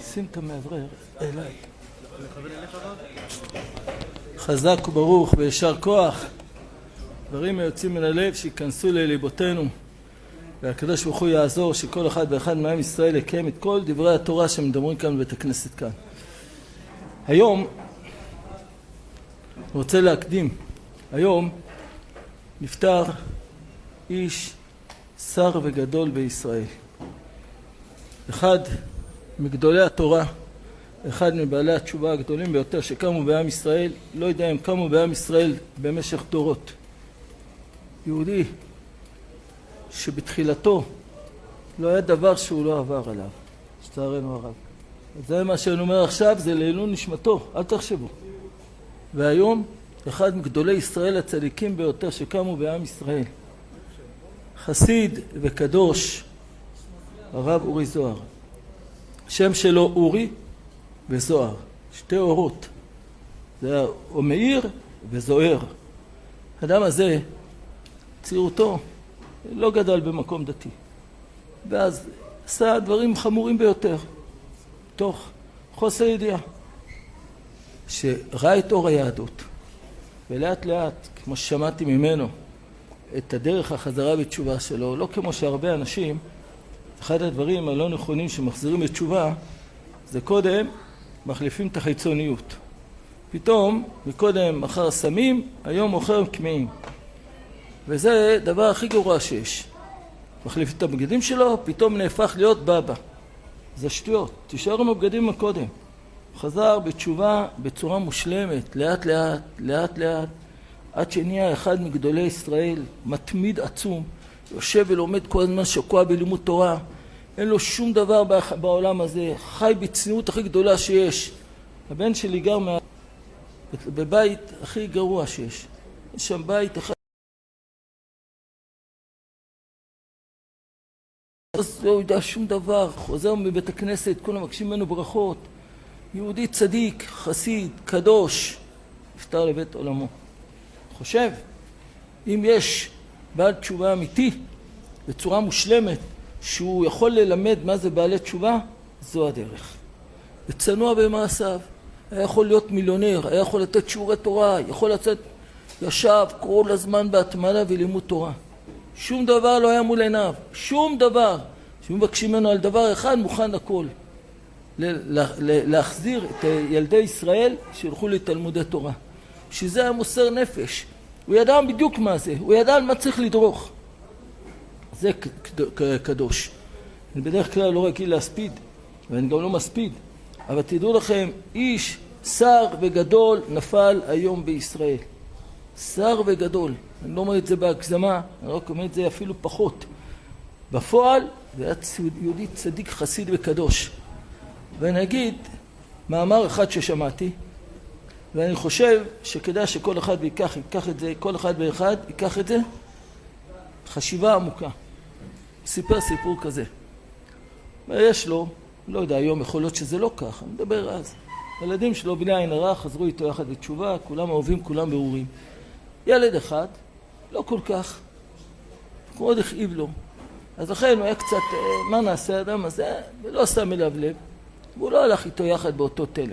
שים את המאוורר אליי. חזק וברוך וישר כוח, דברים היוצאים מן הלב שיכנסו לליבותינו, והקדוש ברוך הוא יעזור שכל אחד ואחד מעם ישראל יקיים את כל דברי התורה שמדברים כאן בבית הכנסת כאן. היום אני רוצה להקדים, היום נפטר איש שר וגדול בישראל, אחד מגדולי התורה, אחד מבעלי התשובה הגדולים ביותר שקמו בעם ישראל. לא יודע אם קמו בעם ישראל במשך דורות. יהודי שבתחילתו לא היה דבר שהוא לא עבר עליו, לצערנו הרב. זה מה שאני אומר עכשיו, זה לעילוי נשמתו, אל תחשבו. והיום אחד מגדולי ישראל הצדיקים ביותר שקמו בעם ישראל, חסיד וקדוש, הרב אורי זוהר. השם שלו אורי וזוהר, שתי אורות, זה או מאיר וזוהר. האדם הזה, צעירותו, לא גדל במקום דתי, ואז עשה דברים חמורים ביותר, תוך חוסר ידיעה, שראה את אור היהדות, ולאט לאט, כמו ששמעתי ממנו, את הדרך החזרה בתשובה שלו, לא כמו שהרבה אנשים, אחד הדברים הלא נכונים שמחזירים בתשובה, זה קודם מחליפים את החיצוניות. פתאום, מקודם מחר סמים, היום מוכר קמעים. וזה דבר הכי גרוע שיש. מחליף את הבגדים שלו, פתאום נהפך להיות בבא. זה שטויות. תישאר עם הבגדים מקודם. חזר בתשובה בצורה מושלמת, לאט לאט, לאט לאט, עד שנהיה אחד מגדולי ישראל, מתמיד עצום, יושב ולומד כל הזמן, שקוע בלימוד תורה, אין לו שום דבר בעולם הזה, חי בצניעות הכי גדולה שיש. הבן שלי גר בבית הכי גרוע שיש. יש שם בית אחד. אז לא יודע שום דבר, חוזר מבית הכנסת, כולם מבקשים ממנו ברכות. יהודי צדיק, חסיד, קדוש, נפטר לבית עולמו. חושב, אם יש בעל תשובה אמיתי, בצורה מושלמת, שהוא יכול ללמד מה זה בעלי תשובה, זו הדרך. וצנוע במעשיו, היה יכול להיות מיליונר, היה יכול לתת שיעורי תורה, יכול לצאת, ישב כל הזמן בהתמדה ולימוד תורה. שום דבר לא היה מול עיניו, שום דבר. שמבקשים ממנו על דבר אחד, מוכן הכל. להחזיר את ילדי ישראל שילכו לתלמודי תורה. שזה היה מוסר נפש. הוא ידע בדיוק מה זה, הוא ידע על מה צריך לדרוך. זה קדוש. אני בדרך כלל לא רגיל להספיד, ואני גם לא מספיד. אבל תדעו לכם, איש שר וגדול נפל היום בישראל. שר וגדול. אני לא אומר את זה בהגזמה, אני רק אומר את זה אפילו פחות. בפועל, זה היה יהודי צדיק חסיד וקדוש. ואני אגיד, מאמר אחד ששמעתי, ואני חושב שכדאי שכל אחד ייקח את זה, כל אחד ואחד ייקח את זה, חשיבה עמוקה. סיפר סיפור כזה. ויש לו, לא יודע, היום יכול להיות שזה לא ככה, אני מדבר אז. הילדים שלו בני עין הרע חזרו איתו יחד בתשובה, כולם אוהבים, כולם ברורים. ילד אחד, לא כל כך, מאוד הכאיב לו. אז לכן הוא היה קצת, מה נעשה האדם הזה? ולא שם אליו לב. והוא לא הלך איתו יחד באותו תלם.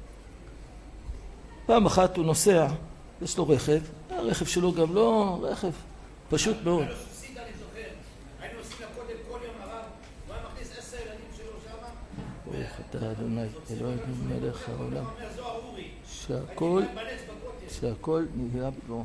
פעם אחת הוא נוסע, יש לו רכב, הרכב שלו גם לא רכב, פשוט מאוד. היינו עושים קודם כל יום הרב, הוא היה מכניס 10 ילדים שלו שמה. ברוך אתה אדוני, אלוהינו מלך העולם, שהכל נהיה בו.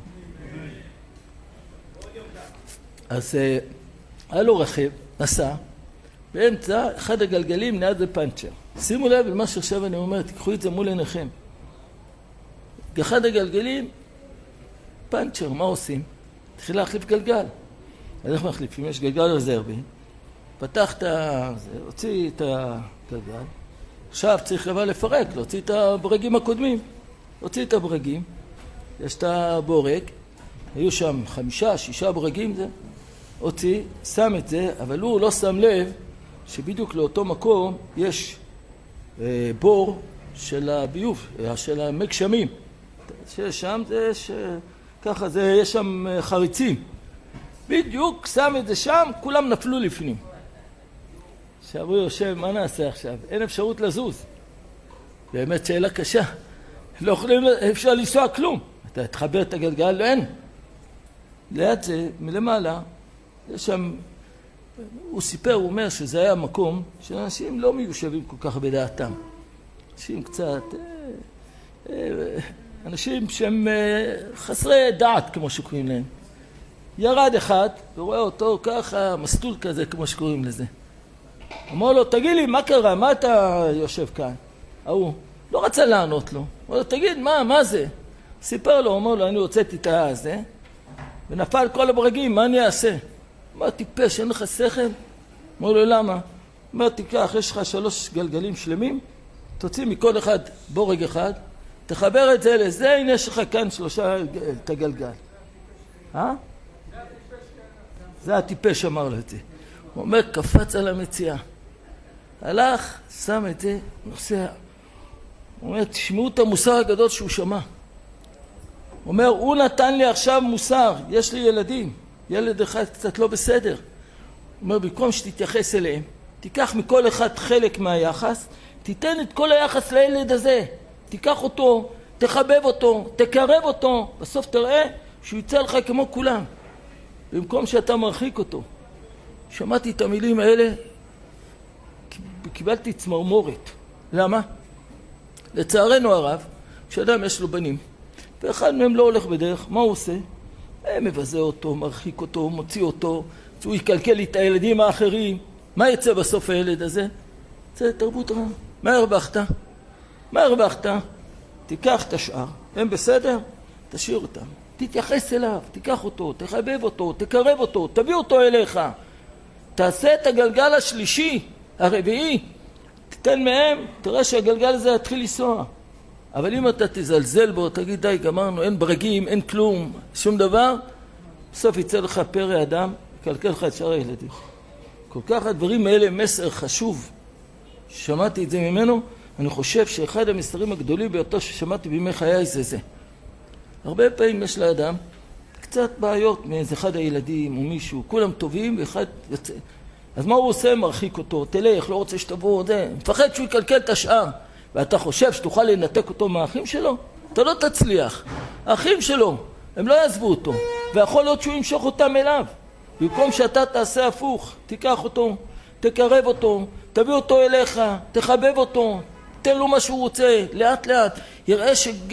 אז היה לו רכב, נסע, באמצע אחד הגלגלים ליד זה פנצ'ר. שימו לב למה שעכשיו אני אומר, תיקחו את זה מול עיניכם. אחד הגלגלים, פנצ'ר, מה עושים? התחיל להחליף גלגל. אז איך מחליפים? יש גלגל רזרבי, פתח את זה, הוציא את הגלגל, עכשיו צריך לבוא לפרק, להוציא את הברגים הקודמים, הוציא את הברגים, יש את הבורג, היו שם 5-6 ברגים, זה, הוציא, שם את זה, אבל הוא לא שם לב שבדיוק לאותו מקום יש בור של הביוב, של המגשמים, ששם זה, ככה זה, יש שם חריצים, בדיוק שם את זה שם, כולם נפלו לפנים. עכשיו הוא יושב, מה נעשה עכשיו? אין אפשרות לזוז. באמת שאלה קשה. לא יכולים, אפשר לנסוע כלום. אתה תחבר את הגלגל, לא אין. ליד זה, מלמעלה, יש שם, הוא סיפר, הוא אומר שזה היה מקום שאנשים לא מיושבים כל כך בדעתם. אנשים קצת, אנשים שהם חסרי דעת, כמו שקוראים להם. ירד אחד, ורואה אותו ככה, מסטול כזה, כמו שקוראים לזה. אמר לו, תגיד לי, מה קרה? מה אתה יושב כאן? הוא לא רצה לענות לו. אמר לו, תגיד, מה זה? סיפר לו, אמר לו, אני הוצאתי את הזה, ונפל כל הברגים, מה אני אעשה? אמר, טיפש, אין לך שכל? אמר לו, למה? אמר, תיקח, יש לך 3 גלגלים שלמים, תוציא מכל אחד בורג אחד, תחבר את זה לזה, הנה יש לך כאן 3 את הגלגל. זה הטיפש אמר לו את זה. הוא אומר, קפץ על המציאה. הלך, שם את זה, נוסע. הוא אומר, תשמעו את המוסר הגדול שהוא שמע. הוא אומר, הוא נתן לי עכשיו מוסר, יש לי ילדים. ילד אחד קצת לא בסדר. הוא אומר, במקום שתתייחס אליהם, תיקח מכל אחד חלק מהיחס, תיתן את כל היחס לילד הזה. תיקח אותו, תחבב אותו, תקרב אותו. בסוף תראה שהוא יצא לך כמו כולם. במקום שאתה מרחיק אותו. שמעתי את המילים האלה, קיבלתי צמרמורת. למה? לצערנו הרב, כשאדם יש לו בנים, ואחד מהם לא הולך בדרך, מה הוא עושה? מבזה אותו, מרחיק אותו, מוציא אותו, שהוא יקלקל את הילדים האחרים. מה יצא בסוף הילד הזה? יצא תרבות רעה. מה הרווחת? מה הרווחת? תיקח את השאר, הם בסדר? תשאיר אותם. תתייחס אליו, תיקח אותו, תחבב אותו, תקרב אותו, תביא אותו אליך. תעשה את הגלגל השלישי, הרביעי, תתן מהם, תראה שהגלגל הזה יתחיל לנסוע. אבל אם אתה תזלזל בו, תגיד די, גמרנו, אין ברגים, אין כלום, שום דבר, בסוף יצא לך פרא אדם, יקלקל לך את שאר הילדים. כל כך הדברים האלה מסר חשוב. שמעתי את זה ממנו, אני חושב שאחד המסרים הגדולים ביותר ששמעתי בימי חיי זה. הרבה פעמים יש לאדם קצת בעיות מאיזה אחד הילדים או מישהו, כולם טובים ואחד יוצא. אז מה הוא עושה? מרחיק אותו, תלך, לא רוצה שתבוא, מפחד שהוא יקלקל את השאר. ואתה חושב שתוכל לנתק אותו מהאחים שלו? אתה לא תצליח. האחים שלו, הם לא יעזבו אותו, ויכול להיות שהוא ימשוך אותם אליו. במקום שאתה תעשה הפוך, תיקח אותו, תקרב אותו, תביא אותו אליך, תחבב אותו, תן לו מה שהוא רוצה, לאט לאט. יראה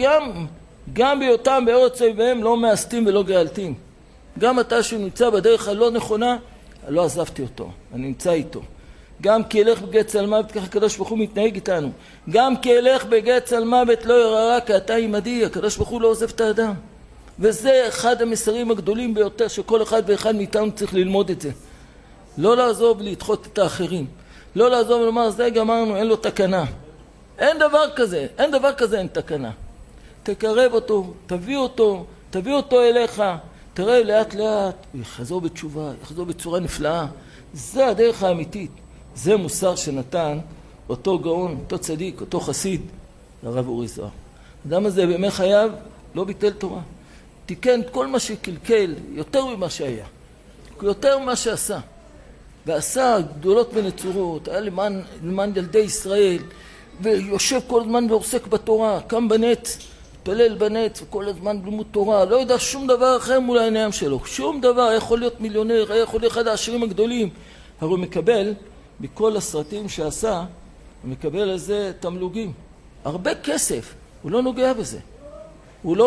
שגם בהיותם בארץ אויביהם לא מאסתים ולא גאלתים. גם אתה שנמצא בדרך הלא נכונה, לא עזבתי אותו, אני נמצא איתו. גם כי ילך בגט צלמוות, ככה הקדוש ברוך הוא מתנהג איתנו. גם כי ילך בגט צלמוות לא יראה כי אתה עמדי, הקדוש ברוך הוא לא עוזב את האדם. וזה אחד המסרים הגדולים ביותר שכל אחד ואחד מאיתנו צריך ללמוד את זה. לא לעזוב לדחות את האחרים. לא לעזוב ולומר, זה גמרנו, אין לו תקנה. אין דבר כזה, אין תקנה. תקרב אותו, תביא אותו אליך. תראה לאט לאט, הוא יחזור בתשובה, יחזור בצורה נפלאה. זה הדרך האמיתית. זה מוסר שנתן אותו גאון, אותו צדיק, אותו חסיד, הרב אורי זוהר. האדם הזה בימי חייו לא ביטל תורה. תיקן כל מה שקלקל, יותר ממה שהיה. יותר ממה שעשה. ועשה גדולות ונצורות, היה למען ילדי ישראל, ויושב כל הזמן ועוסק בתורה, קם בנץ, פלל בנץ, וכל הזמן בלימוד תורה, לא יודע שום דבר אחר מול העיניים שלו. שום דבר, יכול להיות מיליונר, יכול להיות אחד העשירים הגדולים. הרי הוא מקבל, בכל הסרטים שעשה, הוא מקבל על זה תמלוגים. הרבה כסף, הוא לא נוגע בזה. הוא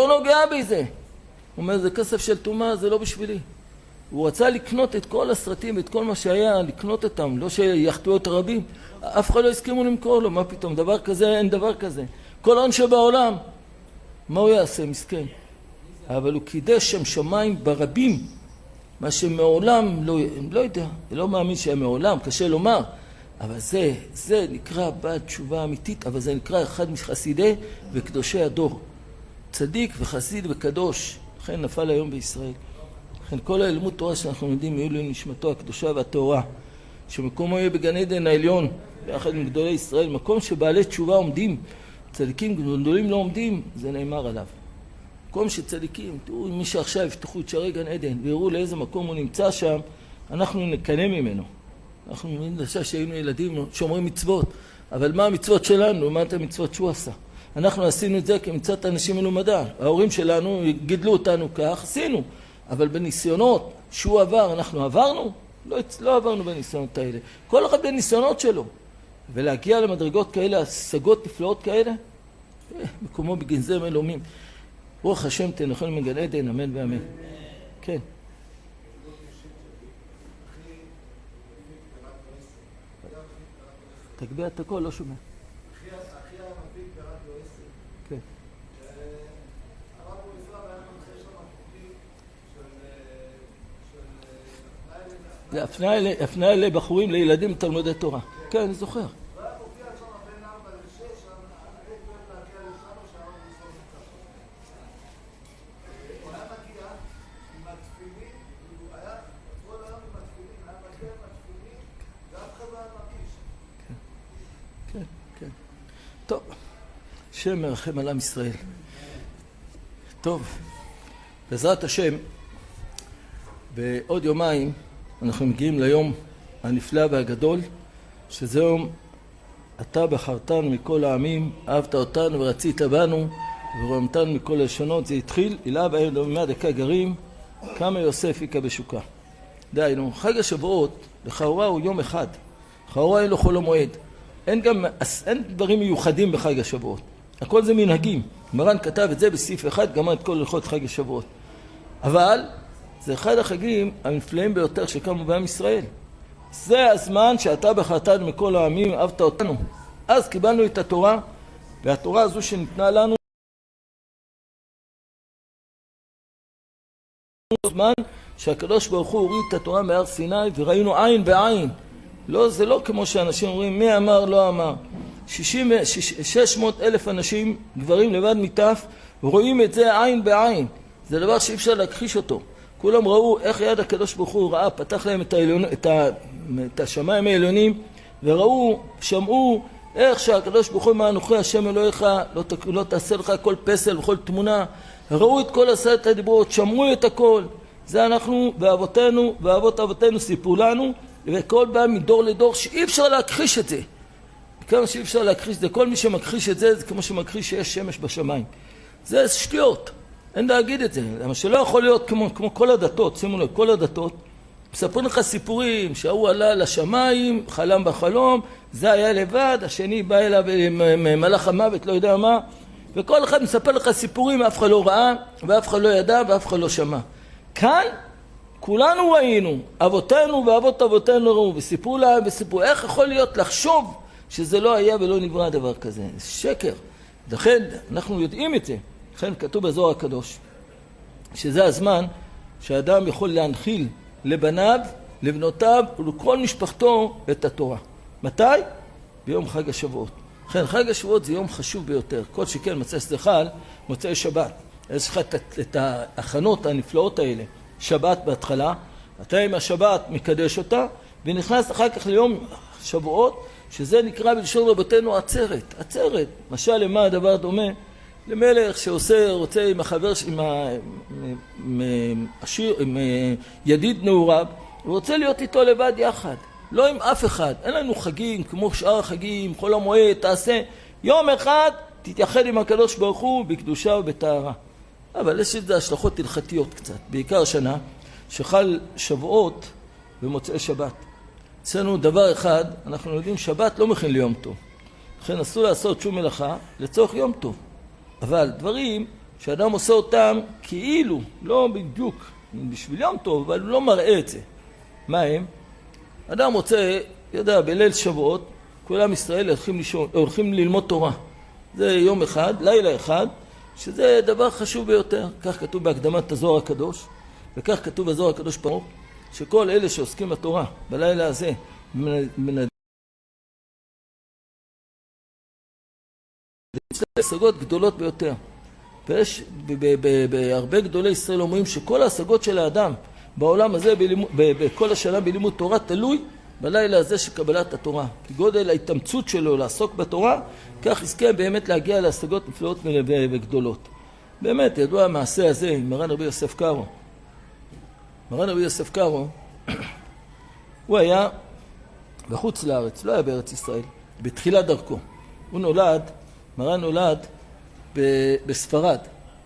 אומר, זה כסף של תומה, זה לא בשבילי. הוא רצה לקנות את כל הסרטים, את כל מה שהיה, לקנות אותם, לא שיחטאו את הרבים. אף אחד לא הסכימו למכור לו, מה פתאום, דבר כזה, אין דבר כזה. כל הון שבעולם, מה הוא יעשה, מסכן? אבל הוא קידש שם שמיים ברבים, מה שמעולם, לא יודע, לא מאמין שהיה מעולם, קשה לומר, אבל זה נקרא בעל תשובה אמיתית, אבל זה נקרא אחד מחסידי וקדושי הדור. צדיק וחסיד וקדוש, לכן נפל היום בישראל. לכן כל הלימוד תורה שאנחנו יודעים, יהיו לנשמתו הקדושה והטהורה, שמקומו יהיה בגן עדן העליון, ביחד עם גדולי ישראל, מקום שבעלי תשובה עומדים, צדיקים גדולים לא עומדים, זה נאמר עליו. מקום שצדיקים, תראו, מי שעכשיו יפתחו את שערי גן עדן, ויראו לאיזה מקום הוא נמצא שם, אנחנו נקנה ממנו. אנחנו נדע שהיינו ילדים שומרים מצוות, אבל מה המצוות שלנו? מה את המצוות שהוא עשה? אנחנו עשינו את זה כמצוות אנשים מלומדה. ההורים שלנו גידלו אותנו כך, עשינו. אבל בניסיונות שהוא עבר, אנחנו עברנו? לא עברנו בניסיונות האלה. כל אחד בניסיונות שלו. ולהגיע למדרגות כאלה, השגות נפלאות כאלה, מקומו בגנזי מלומים. רוח השם תנחל מגן עדן, אמן ואמן. כן. תגביה את הכל, לא שומע. אחי המפיק קראת לו 10. כן. הרב במשרד היה מנחה שם חוקים זה הפניה לבחורים, לילדים תלמודי תורה. כן, אני זוכר. והיה מופיע שם בין 4 ל-6, אני הייתי אוהב להגיע לשם שהרב במשרד נקרא שם. הוא היה מגיע עם התפילין, הוא היה כל היום עם התפילין, היה מגיע עם התפילין, ואף אחד לא היה מרגיש. כן, כן. טוב, השם מרחם על עם ישראל. טוב, בעזרת השם, בעוד יומיים אנחנו מגיעים ליום הנפלא והגדול, שזה יום אתה בחרתנו מכל העמים, אהבת אותנו ורצית בנו, ורומתנו מכל הלשונות. זה התחיל, אילה בהם דומה דקה גרים, כמה יוסף היכה בשוקה. דיינו, חג השבועות, לכאורה הוא יום אחד. לכאורה אין לו חול המועד. אין דברים מיוחדים בחג השבועות. הכל זה מנהגים. מרן כתב את זה בסעיף אחד, גמר את כל הלכות חג השבועות. אבל זה אחד החגים הנפלאים ביותר שקמו בעם ישראל. זה הזמן שאתה בחרתנו מכל העמים, אהבת אותנו. אז קיבלנו את התורה, והתורה הזו שניתנה לנו, זמן שהקדוש ברוך הוא הוריד את התורה מהר סיני, וראינו עין בעין. לא, זה לא כמו שאנשים אומרים, מי אמר, לא אמר. 600,000 אנשים, גברים לבד מטף, רואים את זה עין בעין. זה דבר שאי אפשר להכחיש אותו. כולם ראו איך יד הקדוש ברוך הוא ראה, פתח להם את השמיים העליונים, וראו, שמעו איך שהקדוש ברוך הוא מה אנוכי השם אלוהיך, לא תעשה לך כל פסל וכל תמונה. ראו את כל 10 הדיברות, שמעו את הכל. זה אנחנו ואבותינו ואבות אבותינו סיפרו לנו, וכל בא מדור לדור שאי אפשר להכחיש את זה. כמה שאי אפשר להכחיש את זה, כל מי שמכחיש את זה, זה כמו שמכחיש שיש שמש בשמיים. זה שטויות, אין להגיד את זה. למה שלא יכול להיות כמו כל הדתות, שימו לב, כל הדתות, מספרים לך סיפורים שההוא עלה לשמיים, חלם בחלום, זה היה לבד, השני בא אליו מלאך המוות, לא יודע מה, וכל אחד מספר לך סיפורים, אף אחד לא ראה, ואף אחד לא ידע, ואף אחד לא שמע. כאן כולנו ראינו, אבותינו ואבות אבותינו ראו, וסיפרו להם וסיפרו, איך יכול להיות לחשוב שזה לא היה ולא נברא דבר כזה? זה שקר. לכן אנחנו יודעים את זה. לכן כתוב בזוהר הקדוש, שזה הזמן שהאדם יכול להנחיל לבניו, לבנותיו ולכל משפחתו את התורה. מתי? ביום חג השבועות. לכן חג השבועות זה יום חשוב ביותר. כל שכן מוצאי סליחה, מוצאי שבת. יש לך את ההכנות הנפלאות האלה. שבת בהתחלה, אתה עם השבת מקדש אותה, ונכנס אחר כך ליום שבועות, שזה נקרא בלשון רבותינו עצרת. עצרת, משל למה הדבר דומה? למלך רוצה עם החבר, עם ידיד נעוריו, הוא רוצה להיות איתו לבד יחד, לא עם אף אחד. אין לנו חגים כמו שאר החגים, חול המועד, תעשה יום אחד, תתייחד עם הקדוש ברוך הוא בקדושה ובטהרה. אבל יש את זה השלכות הלכתיות קצת, בעיקר השנה, שחל שבועות ומוצאי שבת. אצלנו דבר אחד, אנחנו יודעים שבת לא מכין ליום טוב. לכן אסור לעשות שום מלאכה לצורך יום טוב. אבל דברים שאדם עושה אותם כאילו, לא בדיוק בשביל יום טוב, אבל הוא לא מראה את זה. מה הם? אדם רוצה, יודע, בליל שבועות, כולם ישראל הולכים ללמוד תורה. זה יום אחד, לילה אחד, שזה דבר חשוב ביותר. כך כתוב בהקדמת הזוהר הקדוש, וכך כתוב בזוהר הקדוש פרוק, שכל אלה שעוסקים בתורה בלילה הזה, זה השגות גדולות ביותר. ויש בהרבה גדולי ישראל אומרים שכל ההשגות של האדם בעולם הזה, בכל השנה בלימוד תורה, תלוי בלילה הזה של קבלת התורה. כי גודל ההתאמצות שלו לעסוק בתורה, כך יזכה באמת להגיע להשגות נפלאות וגדולות. באמת, ידוע המעשה הזה עם מרן רבי יוסף קארו. מרן רבי יוסף קארו, הוא היה בחוץ לארץ, לא היה בארץ ישראל, בתחילת דרכו. הוא נולד, מרן נולד בספרד,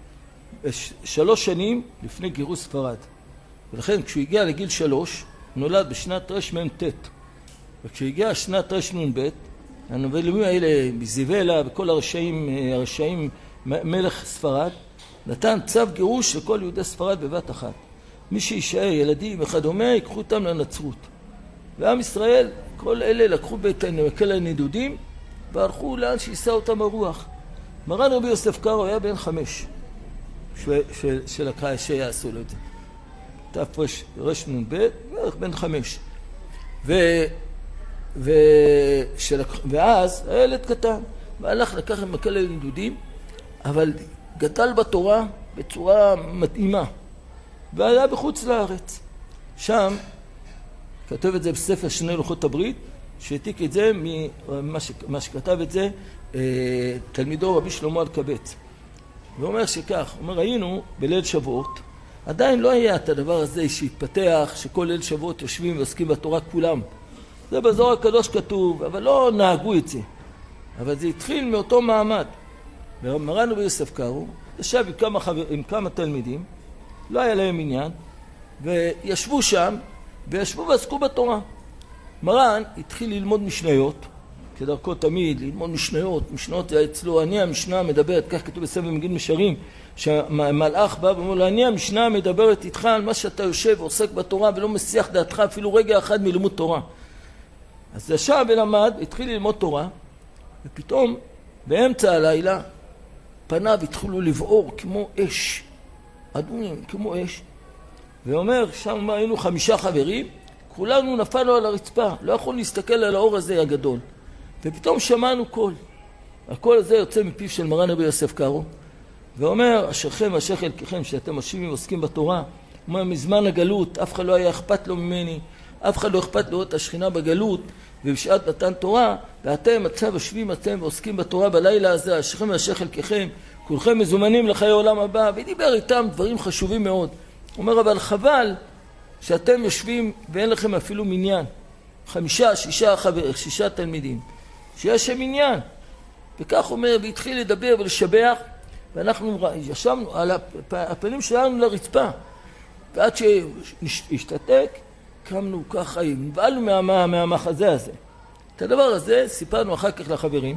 3 שנים לפני גירוש ספרד. ולכן כשהוא הגיע לגיל 3, הוא נולד בשנת רמ"ט. וכשהגיע שנת רנ"ב, הנבלים האלה, בזיבלה וכל הרשעים מלך ספרד, נתן צו גירוש לכל יהודי ספרד בבת אחת. מי שישאר, ילדים וכדומה, ייקחו אותם לנצרות. ועם ישראל, כל אלה לקחו כל הנדודים, והלכו לאן שישא אותם הרוח. מרן רבי יוסף קארו היה בן 5, שיעשו לו את זה. תרנ"ב, בן 5. ואז היה ילד קטן, והלך לקח עם כל הנדודים, אבל גדל בתורה בצורה מתאימה, והיה בחוץ לארץ. שם, כתב את זה בספר שני לוחות הברית, שהעתיק את זה מה שכתב את זה תלמידו רבי שלמה אלקבץ. הוא אומר שכך, הוא אומר, היינו בליל שבועות, עדיין לא היה את הדבר הזה שהתפתח, שכל ליל שבועות יושבים ועוסקים בתורה כולם. זה בזוהר הקדוש כתוב, אבל לא נהגו את זה. אבל זה התחיל מאותו מעמד. מרן רבי יוסף קארו ישב עם כמה תלמידים, לא היה להם עניין, וישבו שם, וישבו ועסקו בתורה. מרן התחיל ללמוד משניות, כדרכו תמיד, ללמוד משניות. משניות זה אצלו, אני המשנה מדברת, כך כתוב בספר מגיד משרים, שהמלאך בא ואומר לו, אני המשנה מדברת איתך על מה שאתה יושב ועוסק בתורה, ולא מסיח דעתך אפילו רגע אחד מלימוד תורה. אז ישב ולמד, התחיל ללמוד תורה, ופתאום באמצע הלילה פניו התחילו לבעור כמו אש, אדומים כמו אש. ואומר, שם היינו 5 חברים, כולנו נפלנו על הרצפה, לא יכולנו להסתכל על האור הזה הגדול. ופתאום שמענו קול. הקול הזה יוצא מפיו של מרן רבי יוסף קארו, ואומר, אשרכם ואשר חלקכם שאתם משיבים ועוסקים בתורה. הוא אומר, מזמן הגלות, אף אחד לא היה אכפת לו ממני, אף אחד לא אכפת לראות השכינה בגלות, ובשעת מתן תורה, ואתם עכשיו יושבים אתם ועוסקים בתורה בלילה הזה, אשרכם ואשר חלקכם, כולכם מזומנים לחיי העולם הבא, ודיבר איתם דברים חשובים מאוד. הוא אומר, אבל חבל שאתם יושבים ואין לכם אפילו מניין. 5, 6 תלמידים, שיש שם מניין. וכך אומר, והתחיל לדבר ולשבח, ואנחנו ישבנו על הפנים שלנו לרצפה. ועד שהשתתק, קמנו ככה, נבעלנו מהמחזה הזה. את הדבר הזה סיפרנו אחר כך לחברים,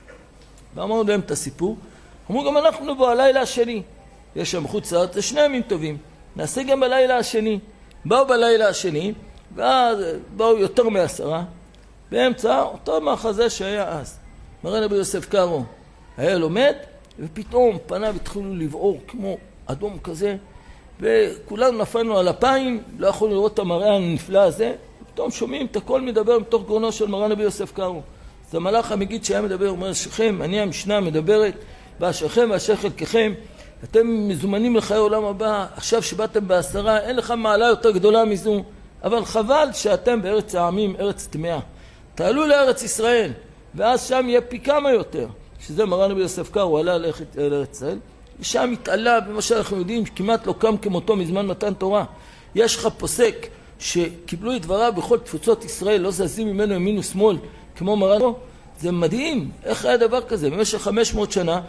ואמרנו להם את הסיפור. אמרו, גם אנחנו נבוא הלילה השני. יש שם חוץ לארץ, זה 2 ימים טובים. נעשה גם בלילה השני. באו בלילה השני, ואז באו יותר מ10, באמצע אותו מחזה שהיה אז. מרן רבי יוסף קארו היה לומד, ופתאום פניו התחילו לבעור כמו אדום כזה, וכולנו נפלנו על אפיים, לא יכולנו לראות את המראה הנפלא הזה, ופתאום שומעים את הכל מדבר מתוך גרונו של מרן רבי יוסף קארו. זה המלאך המגיד שהיה מדבר, הוא אומר, אשריכם, אני המשנה מדברת, ואשריכם ואשר חלקכם, אתם מזומנים לחיי העולם הבא, עכשיו שבאתם ב10, אין לך מעלה יותר גדולה מזו, אבל חבל שאתם בארץ העמים, ארץ טמאה. תעלו לארץ ישראל, ואז שם יהיה פי כמה יותר, שזה מרן רבי יוסף קארו, הוא עלה לארץ ישראל, ושם התעלה במה שאנחנו יודעים, כמעט לא קם כמותו מזמן מתן תורה. יש לך פוסק שקיבלו את דבריו בכל תפוצות ישראל, לא זזים ממנו ימין ושמאל, כמו מרן. זה מדהים, איך היה דבר כזה? במשך 500 שנה,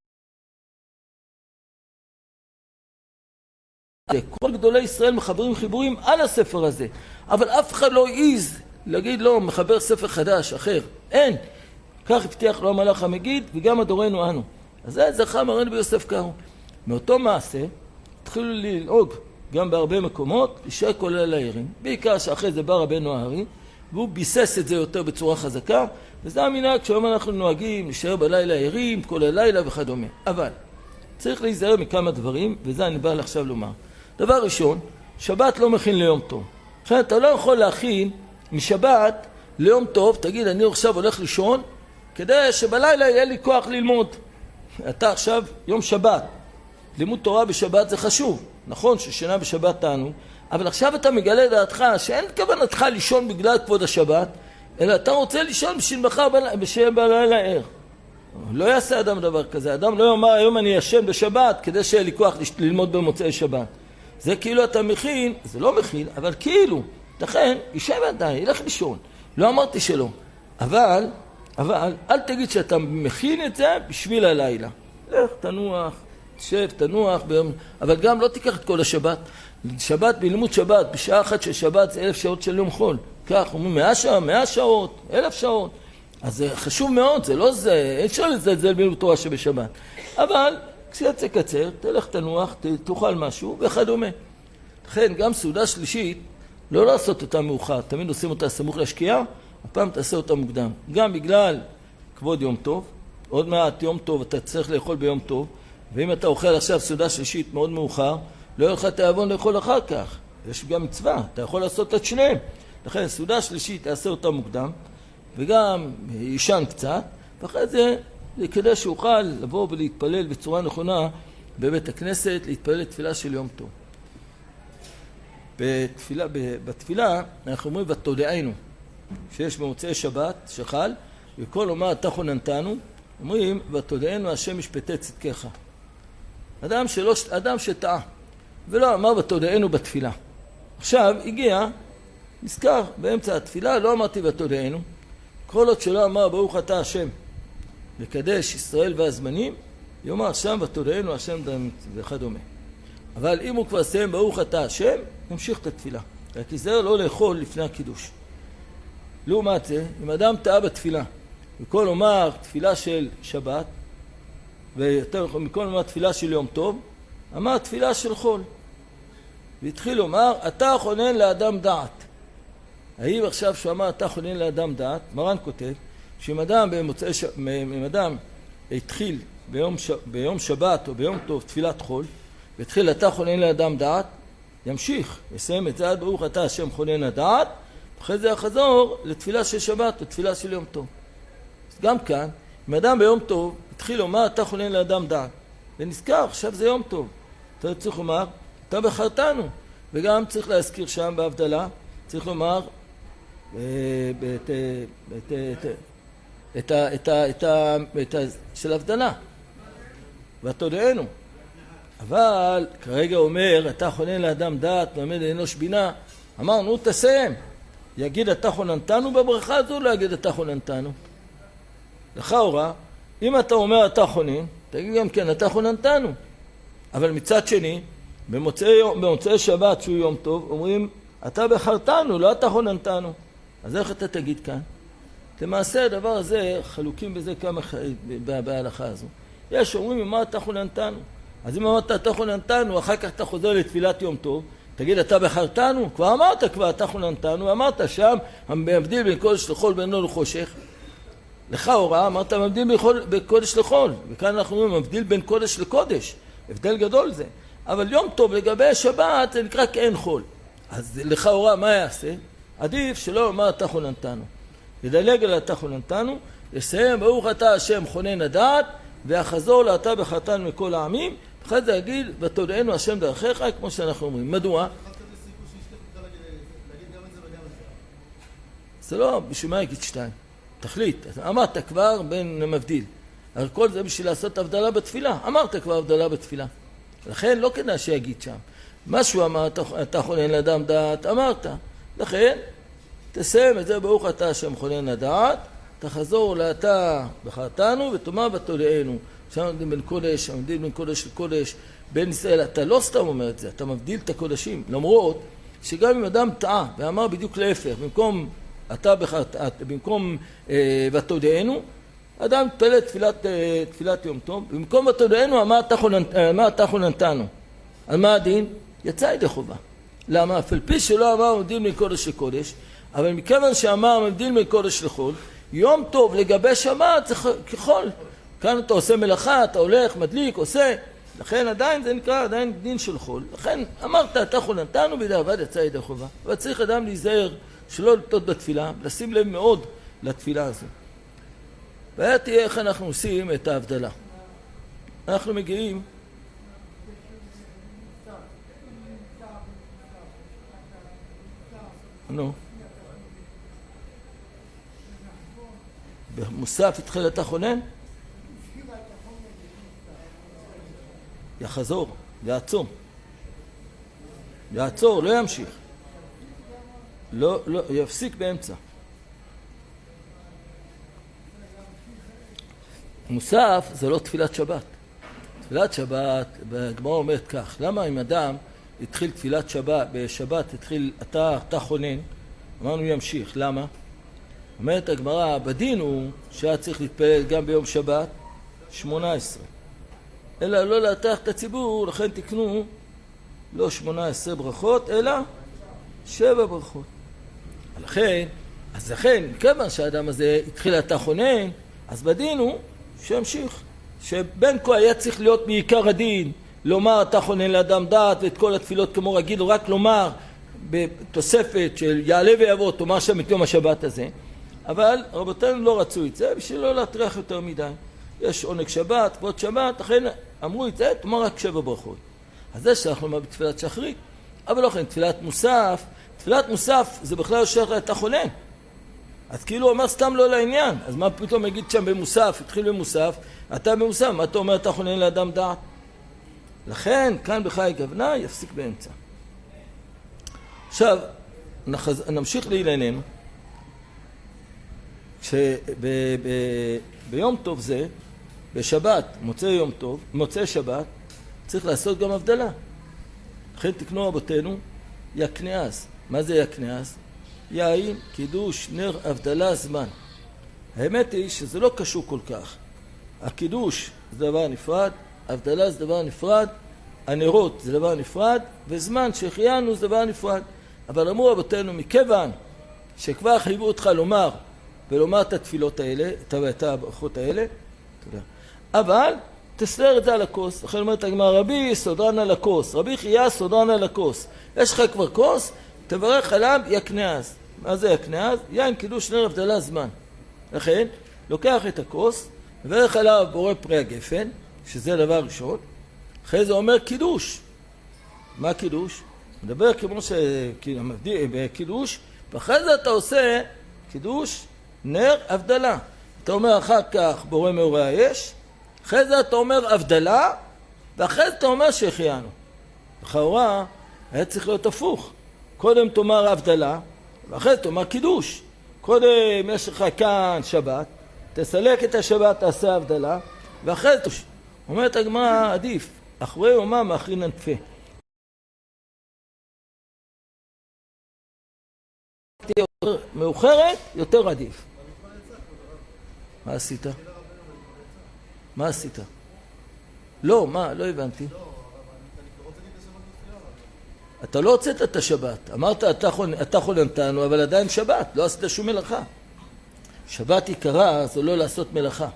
כל גדולי ישראל מחברים חיבורים על הספר הזה, אבל אף אחד לא העיז להגיד לו, מחבר ספר חדש, אחר. אין. כך הבטיח לו המלאך המגיד, וגם הדורנו אנו. אז זה זכה מרן רבי יוסף קארו. מאותו מעשה, התחילו ללעוג גם בהרבה מקומות, להישאר כל לילה ערים. בעיקר שאחרי זה בא רבנו הארי, והוא ביסס את זה יותר בצורה חזקה, וזה המנהג כשהיום אנחנו נוהגים, להישאר בלילה ערים, כל הלילה וכדומה. אבל צריך להיזהר מכמה דברים, וזה אני בא עכשיו לומר. דבר ראשון, שבת לא מכין ליום טוב. עכשיו, אתה לא יכול להכין משבת ליום טוב, תגיד, אני עכשיו הולך לישון, כדי שבלילה יהיה לי כוח ללמוד. אתה עכשיו יום שבת. לימוד תורה בשבת זה חשוב. נכון ששינה בשבת תענו, אבל עכשיו אתה מגלה דעתך שאין כוונתך לישון בגלל כבוד השבת, אלא אתה רוצה לישון בשביל מחר בלילה ער. לא יעשה אדם דבר כזה. אדם לא יאמר, היום אני ישן בשבת כדי שיהיה לי כוח ללמוד במוצאי שבת. זה כאילו אתה מכין, זה לא מכין, אבל כאילו. לכן, יישב עדיין, ילך לישון. לא אמרתי שלא. אבל אל תגיד שאתה מכין את זה בשביל הלילה. לך, תנוח, תשב, תנוח, אבל גם לא תיקח את כל השבת. שבת, בלימוד שבת, בשעה אחת של שבת זה 1,000 שעות של יום חול. כך, אומרים 100 שעות, 1,000 שעות. אז זה חשוב מאוד, זה לא זה, אפשר לזלזל בלימוד תורה שבשבת. אבל כשיצא קצר, תלך תנוח, תאכל משהו וכדומה. לכן, גם סעודה שלישית, לא לעשות אותה מאוחר, תמיד עושים אותה סמוך לשקיעה, הפעם תעשה אותה מוקדם. גם בגלל כבוד יום טוב, עוד מעט יום טוב אתה צריך לאכול ביום טוב, ואם אתה אוכל עכשיו סעודה שלישית מאוד מאוחר, לא יהיה לך תיאבון לאכול אחר כך. יש גם מצווה, אתה יכול לעשות את שניהם. לכן סעודה שלישית תעשה אותה מוקדם, וגם ישן קצת, ואחרי זה כדי שאוכל לבוא ולהתפלל בצורה נכונה בבית הכנסת, להתפלל תפילה של יום טוב. בתפילה אנחנו אומרים ותודענו, שיש במוצאי שבת שחל, וכל אומר אתה חוננתנו, אומרים ותודענו השם משפטי צדקך. אדם שטעה ולא אמר ותודענו בתפילה. עכשיו הגיע, נזכר באמצע התפילה, לא אמרתי ותודענו, כל עוד שלא אמר ברוך אתה השם לקדש ישראל והזמנים, יאמר שם ותודענו השם וכדומה. אבל אם הוא כבר סיים ברוך אתה השם, נמשיך את התפילה. רק יזהר לא לאכול לפני הקידוש. לעומת זה, אם אדם טעה בתפילה, וכל אומר תפילה של שבת, ויותר מכל אומר תפילה של יום טוב, אמר תפילה של חול. והתחיל לומר, אתה חונן לאדם דעת. האם עכשיו שהוא אמר, אתה חונן לאדם דעת, מרן כותב, שאם אדם התחיל ביום שבת או ביום טוב תפילת חול, והתחיל אתה חונן לאדם דעת, ימשיך, יסיים את זה עד ברוך אתה השם חונן הדעת, אחרי זה יחזור לתפילה של שבת או תפילה של יום טוב. אז גם כאן, אם אדם ביום טוב התחיל לומר, אתה חונן לאדם דעת, ונזכר, עכשיו זה יום טוב. אתה צריך לומר, אתה בחרתנו, וגם צריך להזכיר שם בהבדלה, צריך לומר, של הבדלה, ותודענו. אבל כרגע אומר, אתה חונן לאדם דעת, מלמד לאנוש בינה, אמרנו, תסיים. יגיד אתה חוננתנו בברכה הזו, לא יגיד אתה חוננתנו. לכאורה, אם אתה אומר אתה חונן, תגיד גם כן, אתה חוננתנו. אבל מצד שני, במוצאי שבת שהוא יום טוב, אומרים, אתה בחרתנו, לא אתה חוננתנו. אז איך אתה תגיד כאן? למעשה הדבר הזה, חלוקים בזה כמה בהלכה הזו. יש אומרים, מה אתה חוננתנו? אז אם אמרת אתה חוננתנו, אחר כך אתה חוזר לתפילת יום טוב, תגיד אתה בחרתנו? כבר אמרת כבר אתה חוננתנו, אמרת שם, מבדיל בין קודש לחול בינו לחושך. לך הוראה, אמרת מבדיל בין קודש לחול, וכאן אנחנו אומרים, מבדיל בין קודש לקודש, הבדל גדול זה. אבל יום טוב לגבי השבת זה נקרא כאין חול. אז לך הוראה, מה יעשה? עדיף שלא אמר אתה חוננתנו. ידלג על אתה חוננתנו, יסיים ברוך אתה השם חונן הדעת, ויחזור לאתה בחרתנו מכל העמים, ואחרי זה יגיד, ותודענו השם דרכיך, כמו שאנחנו אומרים. מדוע? זה לא, בשביל מה יגיד שתיים? תחליט, אמרת כבר בין מבדיל. אבל כל זה בשביל לעשות הבדלה בתפילה. אמרת כבר הבדלה בתפילה. לכן לא כדאי שיגיד שם. משהו אמר, אתה חונן לאדם דעת, אמרת. לכן, תסיים את זה ברוך אתה השם חונן הדעת, תחזור לאתה בחרתנו ותאמר ותודענו. שם עומדים בין קודש, עומדים בין קודש לקודש, בין ישראל. אתה לא סתם אומר את זה, אתה מבדיל את הקודשים. למרות שגם אם אדם טעה ואמר בדיוק להפך, במקום אתה במקום ותודענו, אדם מתפלל תפילת יום טוב, במקום ותודענו אמר אתה חוננתנו. על מה הדין? יצא ידי חובה. למה? אף על פי שלא אמר מבדיל בין קודש לקודש, אבל מכיוון שאמר מבדיל בין קודש לחול, יום טוב לגבי שבת זה כחול. כאן אתה עושה מלאכה, אתה הולך, מדליק, עושה. לכן עדיין זה נקרא עדיין דין של חול. לכן אמרת אתה חוננתנו בדיעבד יצא ידי חובה. אבל צריך אדם להיזהר שלא לטעות בתפילה, לשים לב מאוד לתפילה הזו. והיה תהיה איך אנחנו עושים את ההבדלה. אנחנו מגיעים במוסף התחיל אתה חונן? יחזור, יעצור, לא ימשיך. לא, יפסיק באמצע. מוסף זה לא תפילת שבת. תפילת שבת, הגמרא אומרת כך, למה אם אדם התחיל תפילת שבת, בשבת התחיל, אתה חונן, אמרנו ימשיך, למה? אומרת הגמרא, בדין הוא שהיה צריך להתפלל גם ביום שבת 18. אלא לא להטריח את הציבור, לכן תקנו לא 18 ברכות, אלא 7 ברכות. לכן, כיוון שהאדם הזה התחיל אתה חונן, אז בדין הוא שימשיך. שבין כה היה צריך להיות מעיקר הדין, לומר אתה חונן לאדם דעת ואת כל התפילות כמו רגיל, או רק לומר בתוספת של יעלה ויבוא, תאמר שם את יום השבת הזה. אבל רבותינו לא רצו את זה, בשביל לא להטריח יותר מדי. יש עונג שבת, כבוד שבת, לכן אמרו את זה, תאמר רק 7 ברכות. אז זה שאנחנו לומר בתפילת שחרית, אבל לא כן, תפילת מוסף. תפילת מוסף זה בכלל שייך אתה חונן. אז כאילו הוא אומר סתם לא לעניין. אז מה פתאום יגיד שם במוסף, התחיל במוסף, אתה במוסף, מה אתה אומר אתה חונן לאדם דעת? לכן, כאן בחי גוונה יפסיק באמצע. עכשיו, נמשיך לענייננו. שביום טוב זה, בשבת, מוצאי שבת, צריך לעשות גם הבדלה. לכן תקנו רבותינו, יקנעז. מה זה יקנעז? יין, קידוש, נר, הבדלה, זמן. האמת היא שזה לא קשור כל כך. הקידוש זה דבר נפרד, הבדלה זה דבר נפרד, הנרות זה דבר נפרד, וזמן שהחיינו זה דבר נפרד. אבל אמרו רבותינו, מכיוון שכבר חייבו אותך לומר, ולומר את התפילות האלה, את הברכות האלה, תודה. אבל תסדר את זה על הכוס. לכן אומרת הגמרא, רבי סודרן על הכוס, רבי חייא סודרן על הכוס. יש לך כבר כוס, תברך עליו יקנעז. מה זה יקנעז? יין, קידוש, נר, הבדלה, זמן. לכן, לוקח את הכוס, מברך עליו בורא פרי הגפן, שזה דבר ראשון. אחרי זה אומר קידוש. מה קידוש? מדבר כמו בקידוש, ואחרי זה אתה עושה קידוש, נר, הבדלה. אתה אומר אחר כך בורא מאורי האש, אחרי זה אתה אומר הבדלה, ואחרי זה אתה אומר שהחיינו. לכאורה היה צריך להיות הפוך. קודם תאמר הבדלה, ואחרי זה תאמר קידוש. קודם יש לך כאן שבת, תסלק את השבת, תעשה הבדלה, ואחרי זה תאמר. אומרת הגמרא, עדיף, אחרי אומה מאחרין ענפה. יותר מאוחרת, יותר עדיף. מה עשית? מה עשית? לא, מה? לא הבנתי. אתה לא הוצאת את השבת. אמרת, אתה חוננתנו, אבל עדיין שבת. לא עשית שום מלאכה. שבת עיקרה, זה לא לעשות מלאכה.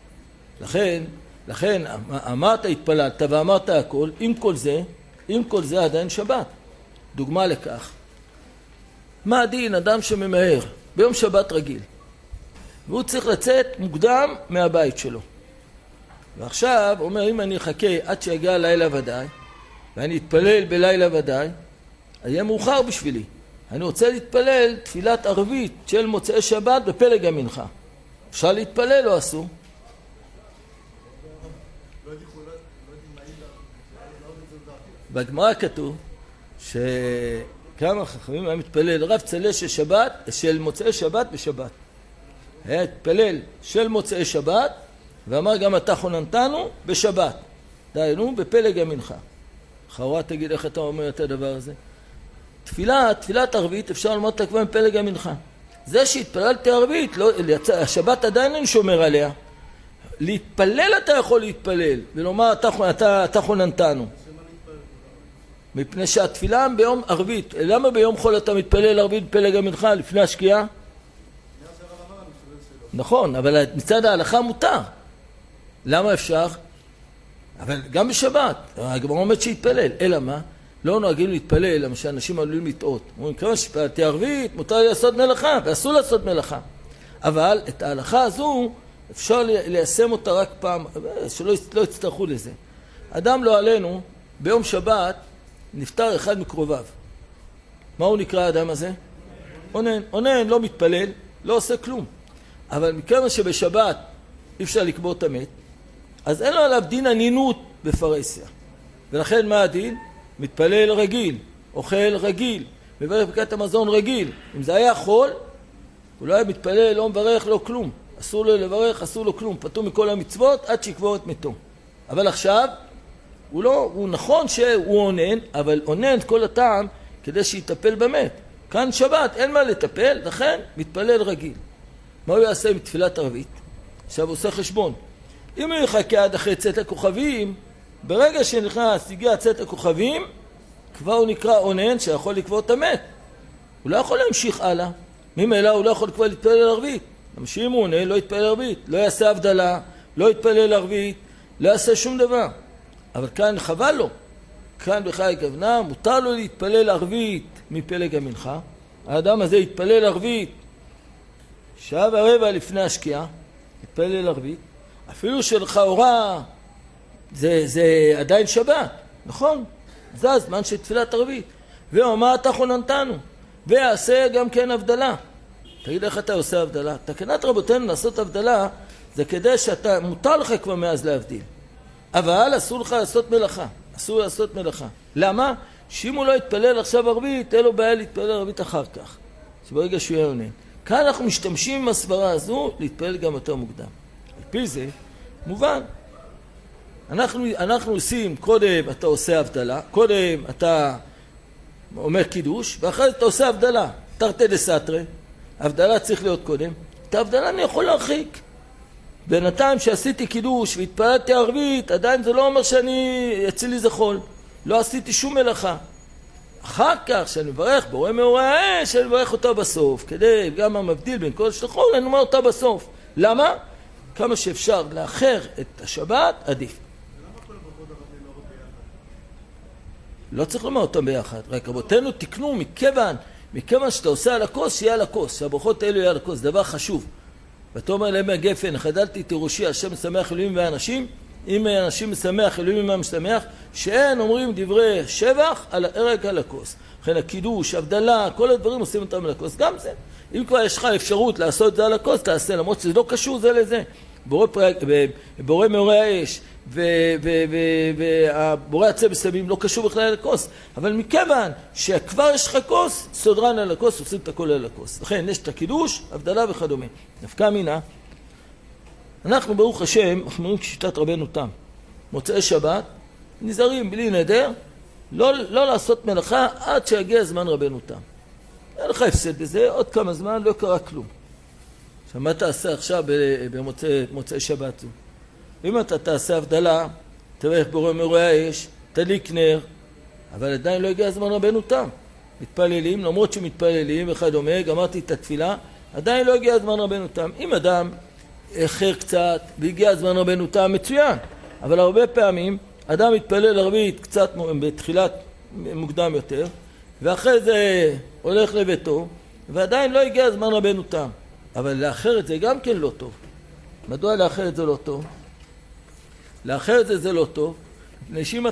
לכן, אמרת, התפללת ואמרת הכל, עם כל זה עדיין שבת. דוגמה לכך. מה הדין? אדם שממהר ביום שבת רגיל. והוא צריך לצאת מוקדם מהבית שלו. ועכשיו, הוא אומר, אם אני אחכה עד שיגיע לילה ודאי, ואני אתפלל בלילה ודאי, אז יהיה מאוחר בשבילי. אני רוצה להתפלל תפילת ערבית של מוצאי שבת בפלג המנחה. אפשר להתפלל או אסור? בגמרא כתוב שכמה חכמים היה מתפלל רב צלע של מוצאי שבת בשבת. היה התפלל של מוצאי שבת, ואמר גם אתה חוננתנו בשבת. דיינו בפלג המנחה. לכאורה תגיד איך אתה אומר את הדבר הזה. תפילת ערבית אפשר לומר אותה כבר בפלג המנחה. זה שהתפללתי ערבית, השבת עדיין אין שומר עליה. להתפלל אתה יכול להתפלל, ולומר אתה חוננתנו. מפני שהתפילה ביום ערבית, למה ביום חול אתה מתפלל ערבית בפלג המנחה לפני השקיעה? נכון, אבל מצד ההלכה מותר. למה אפשר? אבל גם בשבת, הגמרא אומרת שיתפלל. אלא מה? לא נוהגים להתפלל, למה שאנשים עלולים לטעות. אומרים, כמה שפללתי ערבית, מותר לי לעשות מלאכה, ואסור לעשות מלאכה. אבל את ההלכה הזו אפשר ליישם אותה רק פעם, שלא יצטרכו לזה. אדם לא עלינו, ביום שבת נפטר אחד מקרוביו. מה הוא נקרא האדם הזה? עונן, לא מתפלל, לא עושה כלום. אבל מכיוון שבשבת אי אפשר לקבור את המת, אז אין לו עליו דין ענינות בפרהסיה. ולכן מה הדין? מתפלל רגיל, אוכל רגיל, מברך ברכת המזון רגיל. אם זה היה חול, הוא לא היה מתפלל, לא מברך, לא כלום. אסור לו לברך, אסור לו כלום, פטור מכל המצוות עד שיקבור את מתו. אבל עכשיו, הוא נכון שהוא עונן, אבל עונן את כל הטעם כדי שיטפל במת. כאן שבת, אין מה לטפל, לכן מתפלל רגיל. מה הוא יעשה עם תפילת ערבית? עכשיו הוא עושה חשבון. אם הוא יחכה עד אחרי צאת הכוכבים, ברגע שנכנס, הגיע צאת הכוכבים, כבר הוא נקרא עונן שיכול לקבור את המת. הוא לא יכול להמשיך הלאה. ממילא הוא לא יכול כבר להתפלל ערבית. אם הוא עונן, לא יתפלל ערבית. לא יעשה הבדלה, לא יתפלל ערבית, לא יעשה שום דבר. אבל כאן חבל לו. כאן בחי גוונה, מותר לו להתפלל ערבית מפלג המנחה. האדם הזה יתפלל ערבית 1:15 לפני השקיעה, יתפלל ערבית. אפילו שלכאורה זה עדיין שבת, נכון? זה הזמן של תפילת ערבית. ואומר אתה חוננתנו, ויעשה גם כן הבדלה. תגיד איך אתה עושה הבדלה? תקנת רבותינו לעשות הבדלה זה כדי שאתה, מותר לך כבר מאז להבדיל. אבל אסור לך לעשות מלאכה. אסור לעשות מלאכה. למה? שאם הוא לא יתפלל עכשיו ערבית, אין לו בעיה להתפלל ערבית אחר כך. שברגע שהוא יעונן. כאן אנחנו משתמשים עם הסברה הזו להתפלל גם יותר מוקדם. על פי זה, מובן. אנחנו עושים, קודם אתה עושה הבדלה, קודם אתה אומר קידוש, ואחרי זה אתה עושה הבדלה. תרתי דסתרי, הבדלה צריך להיות קודם. את ההבדלה אני יכול להרחיק. בינתיים שעשיתי קידוש והתפללתי ערבית, עדיין זה לא אומר שאני יצא לי זחול. לא עשיתי שום מלאכה. אחר כך שאני מברך בורא מאורי האש, אני מברך אותה בסוף. כדי גם המבדיל בין כל שלחול, אני אומר אותה בסוף. למה? כמה שאפשר לאחר את השבת, עדיף. לא צריך לומר אותם ביחד. רק רבותינו תקנו מכיוון שאתה עושה על הכוס, שיהיה על הכוס. שהברכות האלו יהיה על הכוס. דבר חשוב. ותאמר להם הגפן, חדלתי תירושי, השם משמח אלוהים ואנשים, אם אנשים משמח אלוהים ומה משמח, שאין אומרים דברי שבח על הערג על הכוס. לכן הקידוש, הבדלה, כל הדברים עושים אותם על הכוס. גם זה. אם כבר יש לך אפשרות לעשות את זה על הכוס, תעשה, למרות שזה לא קשור זה לזה. בורא מאורי האש והבורא עצי בסמים לא קשור בכלל על הכוס. אבל מכיוון שכבר יש לך כוס, סודרן על הכוס, עושים את הכל על הכוס. לכן יש את הקידוש, הבדלה וכדומה. נפקא מינה. אנחנו ברוך השם, אנחנו אומרים כשיטת רבנו תם. מוצאי שבת, נזהרים בלי נדר, לא לעשות מלאכה עד שיגיע זמן רבנו תם. אין לך הפסד בזה, עוד כמה זמן לא קרה כלום. עכשיו מה תעשה עכשיו במוצאי שבת זו? אם אתה תעשה הבדלה, תברך בורא מאורי האש, תדליק נר, אבל עדיין לא הגיע הזמן רבנו תם. מתפללים, למרות שמתפללים וכדומה, גמרתי את התפילה, עדיין לא הגיע הזמן רבנו תם. אם אדם אחר קצת והגיע הזמן רבנו תם, מצוין. אבל הרבה פעמים אדם מתפלל ערבית קצת בתחילת מוקדם יותר, ואחרי זה הולך לביתו, ועדיין לא הגיע הזמן רבנו תם. אבל לאחר את זה גם כן לא טוב. מדוע לאחר את זה לא טוב? לאחר את זה לא טוב, מפני שאם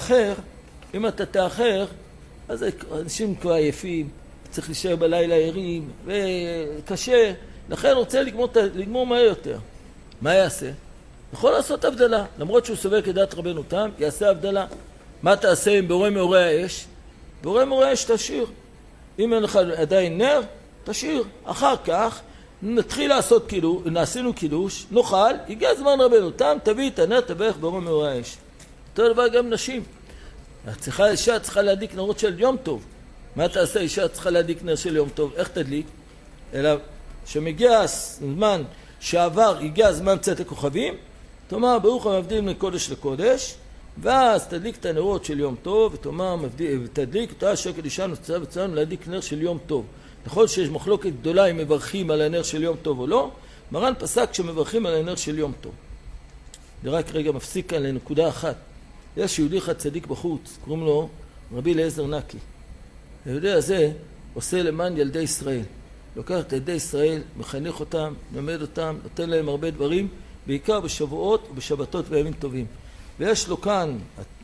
אתה תאחר, אז אנשים כבר עייפים, צריך להישאר בלילה ערים, וקשה, לכן רוצה לגמור מהר יותר. מה יעשה? יכול לעשות הבדלה, למרות שהוא סובר כדעת רבנו תם, יעשה הבדלה. מה תעשה עם בורא מאורי האש? בורא מאורי האש תשאיר. אם אין לך עדיין נר, תשאיר. אחר כך נתחיל לעשות קידוש, נעשינו קידוש, נאכל, הגיע זמן רבנו תם, תביא את הנר, תברך בורא מאורי האש. אותו דבר גם נשים. אישה צריכה להדליק נרות של יום טוב. מה תעשה? אישה צריכה להדליק נר של יום טוב. איך תדליק? אלא שמגיע הזמן שעבר, הגיע זמן צאת הכוכבים, תאמר ברוך המבדיל בין קודש לקודש, ואז תדליק את הנרות של יום טוב, ותדליק אותה אשר קדישנו וצוונו להדליק נר של יום טוב. נכון שיש מחלוקת גדולה אם מברכים על הנר של יום טוב או לא, מרן פסק שמברכים על הנר של יום טוב. זה רק רגע מפסיק כאן לנקודה אחת. יש יהודי אחד צדיק בחוץ, קוראים לו רבי אליעזר נקי. היהודי הזה עושה למען ילדי ישראל. לוקח את ילדי ישראל, מחנך אותם, מלמד אותם, נותן להם הרבה דברים, בעיקר בשבועות ובשבתות וימים טובים. ויש לו כאן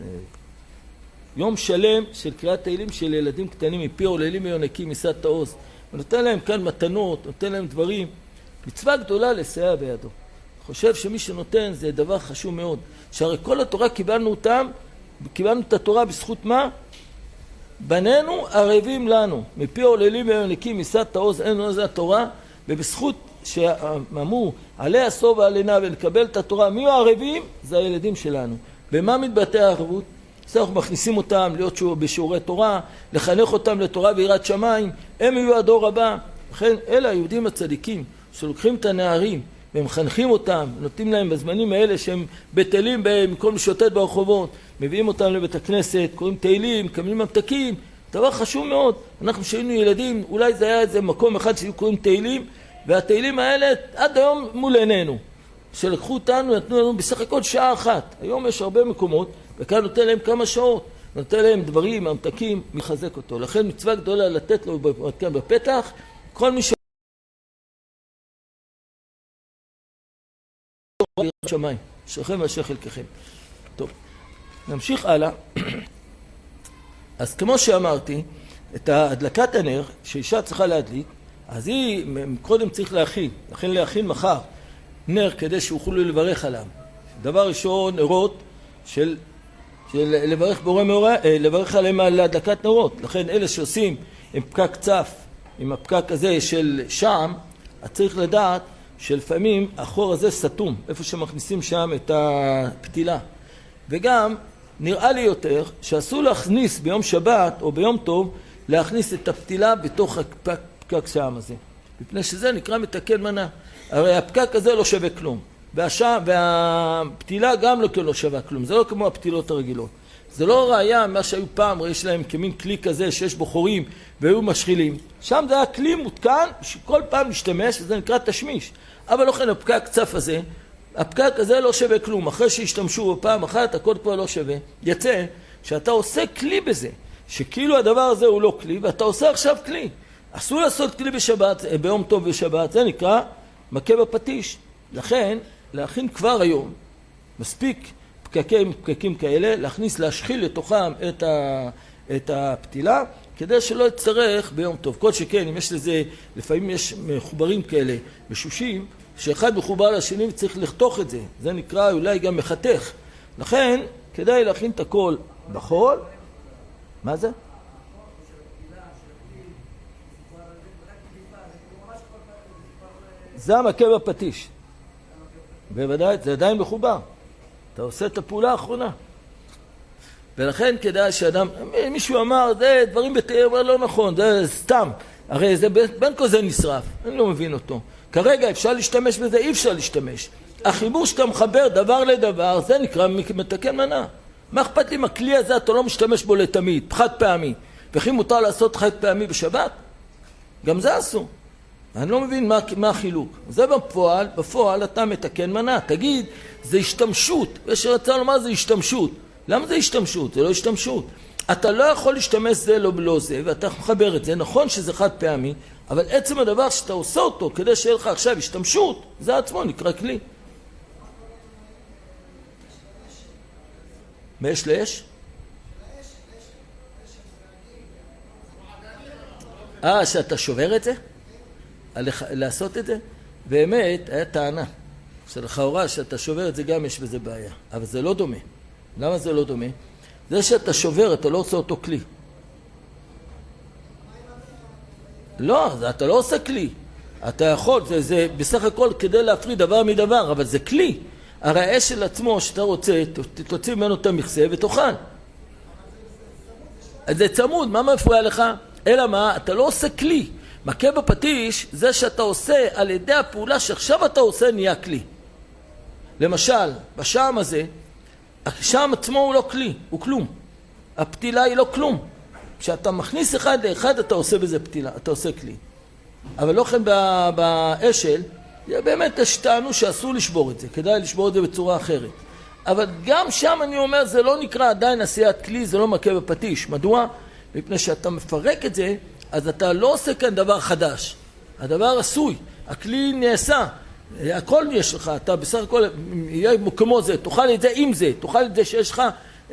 יום שלם של קריאת תהילים של ילדים קטנים מפי עוללים מיונקים מסת העוז. ונותן להם כאן מתנות, נותן להם דברים. מצווה גדולה לסייע בידו. חושב שמי שנותן זה דבר חשוב מאוד. שהרי כל התורה קיבלנו את התורה בזכות מה? בנינו ערבים לנו. מפי עוללים מיונקים מסת העוז אין לנו זה התורה, ובזכות שאמרו עלי אסור ועלינה ולקבל את התורה, מי הערבים? זה הילדים שלנו. במה מתבטא הערבות? אנחנו מכניסים אותם להיות בשיעורי תורה, לחנך אותם לתורה ויראת שמיים, הם יהיו הדור הבא. לכן אלה היהודים הצדיקים שלוקחים את הנערים ומחנכים אותם, נותנים להם בזמנים האלה שהם בטלים במקום לשוטט ברחובות, מביאים אותם לבית הכנסת, קוראים תהילים, מקבלים ממתקים, דבר חשוב מאוד. אנחנו שהיינו ילדים, אולי זה היה איזה מקום אחד שהיו קוראים תהילים, והתהילים האלה עד היום מול עינינו. שלקחו אותנו, נתנו לנו בסך הכל שעה אחת. היום יש הרבה מקומות, וכאן נותן להם כמה שעות, נותן להם דברים, ממתקים, מחזק אותו. לכן מצווה גדולה לתת לו כאן בפתח, כל מי יראת שמיים, אשריכם ואשר חלקכם. טוב, נמשיך הלאה. אז כמו שאמרתי, את הדלקת הנר שאישה צריכה להדליק, אז היא קודם צריך להכין, לכן להכין מחר נר כדי שיוכלו לברך עליו. דבר ראשון, נרות של לברך בורא מאורע, לברך עליהם על הדלקת נרות. לכן אלה שעושים עם פקק צף, עם הפקק הזה של שעם, אז צריך לדעת שלפעמים החור הזה סתום, איפה שמכניסים שם את הפתילה. וגם נראה לי יותר שאסור להכניס ביום שבת או ביום טוב, להכניס את הפתילה בתוך הפקק שעם הזה. מפני שזה נקרא מתקן מנה. הרי הפקק הזה לא שווה כלום. והפתילה גם לא שווה כלום. זה לא כמו הפתילות הרגילות. זה לא ראיה מה שהיו פעם, יש להם כמין כלי כזה שיש בו חורים והיו משחילים. שם זה היה כלי מותקן שכל פעם משתמש, וזה נקרא תשמיש. אבל לא כן, הפקק צף הזה, הפקק הזה לא שווה כלום. אחרי שהשתמשו בפעם אחת, הכל כבר לא שווה. יצא שאתה עושה כלי בזה, שכאילו הדבר הזה הוא לא כלי, ואתה עושה עכשיו כלי. אסור לעשות כלי בשבת, ביום טוב בשבת, זה נקרא מכה בפטיש. לכן, להכין כבר היום, מספיק פקקים כאלה, להשחיל לתוכם את הפתילה, כדי שלא יצטרך ביום טוב. כל שכן, אם יש לזה, לפעמים יש מחוברים כאלה, משושים, שאחד מחובר לשני וצריך לחתוך את זה. זה נקרא אולי גם מחתך. לכן, כדאי להכין את הכל בחול. מה זה? זה המכה בפטיש. בוודאי, זה עדיין מחובר. אתה עושה את הפעולה האחרונה. ולכן כדאי שאדם, מישהו אמר, זה דברים בתאר, אבל לא נכון, זה סתם. הרי זה בין כל זה נשרף, אני לא מבין אותו. כרגע אפשר להשתמש בזה, אי אפשר להשתמש. החיבור שאתה מחבר דבר לדבר, זה נקרא מתקן מנה. מה אכפת לי עם הכלי הזה, אתה לא משתמש בו לתמיד, חד פעמי. וכי מותר לעשות חד פעמי בשבת? גם זה אסור. אני לא מבין מה החילוק. זה בפועל אתה מתקן מנה. תגיד, זה השתמשות. ושרצה לומר זה השתמשות. למה זה השתמשות? זה לא השתמשות. אתה לא יכול להשתמש זה לא זה, ואתה מחבר את זה. נכון שזה חד פעמי, אבל עצם הדבר שאתה עושה אותו, כדי שיהיה לך עכשיו השתמשות, זה עצמו נקרא כלי. מאש לאש? שאתה שובר את זה? לעשות את זה? באמת, היה טענה. שלכאורה שאתה שובר את זה גם יש בזה בעיה. אבל זה לא דומה. למה זה לא דומה? זה שאתה שובר, אתה לא עושה אותו כלי. לא, אתה לא עושה כלי. אתה יכול, זה בסך הכל כדי להפריד דבר מדבר, אבל זה כלי. הרי האש של עצמו שאתה רוצה, תוציא ממנו את המכסה ותאכל. אז זה צמוד, מה מפריע לך? אלא מה? אתה לא עושה כלי. מכה בפטיש זה שאתה עושה על ידי הפעולה שעכשיו אתה עושה נהיה כלי. למשל, בשעם הזה, השעם עצמו הוא לא כלי, הוא כלום. הפתילה היא לא כלום. כשאתה מכניס אחד לאחד אתה עושה בזה פתילה, אתה עושה כלי. אבל לא כן באשל, באמת יש טענו שאסור לשבור את זה, כדאי לשבור את זה בצורה אחרת. אבל גם שם אני אומר, זה לא נקרא עדיין עשיית כלי, זה לא מכה בפטיש. מדוע? מפני שאתה מפרק את זה, אז אתה לא עושה כאן דבר חדש. הדבר עשוי, הכלי נעשה, הכל יש לך, אתה בסך הכל יהיה כמו זה, תאכל את זה עם זה, תאכל את זה שיש לך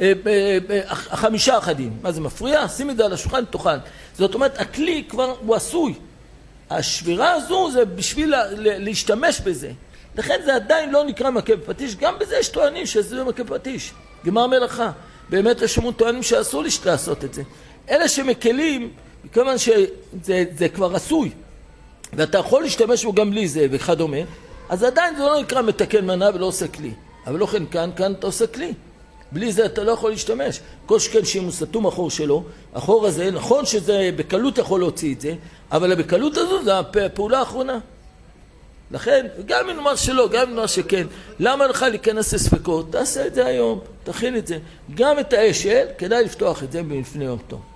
5 אחדים. מה זה מפריע? שים את זה על השולחן, תאכל. זאת אומרת, הכלי כבר הוא עשוי. השבירה הזו זה בשביל להשתמש בזה. לכן זה עדיין לא נקרא מכה בפטיש, גם בזה יש טוענים שזה מכה בפטיש. גמר מלאכה. באמת יש המון טוענים שאסור לעשות את זה. אלה שמקלים, מכיוון שזה כבר עשוי, ואתה יכול להשתמש בו גם בלי זה וכדומה, אז עדיין זה לא נקרא מתקן מנה ולא עושה כלי. אבל לא כאן אתה עושה כלי. בלי זה אתה לא יכול להשתמש. כל שכן שאם הוא סתום החור שלו, החור הזה, נכון שזה בקלות יכול להוציא את זה, אבל הבקלות הזו זה הפעולה האחרונה. לכן, גם אם נאמר שלא, גם אם נאמר שכן, למה לך להיכנס לספקות? תעשה את זה היום, תכין את זה. גם את האשל, כדאי לפתוח את זה לפני יום טוב.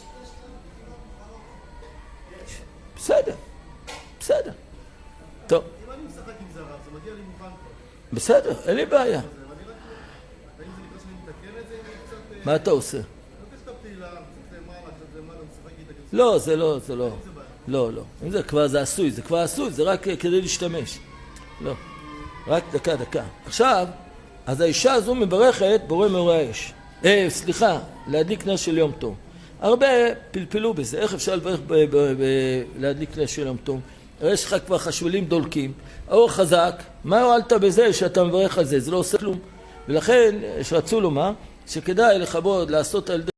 בסדר, בסדר. טוב. אם אני משחק עם זרע, זה מגיע לי מוכן כבר. בסדר, אין לי בעיה. האם זה נקרא שאני מתקן את זה? מה אתה עושה? אני לוקח את הפתילה, קצת למעלה, קצת למעלה, משחק איתה כזה. לא, זה לא. לא. אם זה כבר זה עשוי, זה רק כדי להשתמש. לא. רק דקה. עכשיו, אז האישה הזו מברכת בורא מאורי האש. להדליק נר של יום טוב. הרבה פלפלו בזה, איך אפשר לברך להדליק נר של יום טוב? יש לך כבר חשמלים דולקים, האור חזק, מה הועלת בזה שאתה מברך על זה? זה לא עושה כלום. ולכן, שרצו לומר, שכדאי לכבוד לעשות על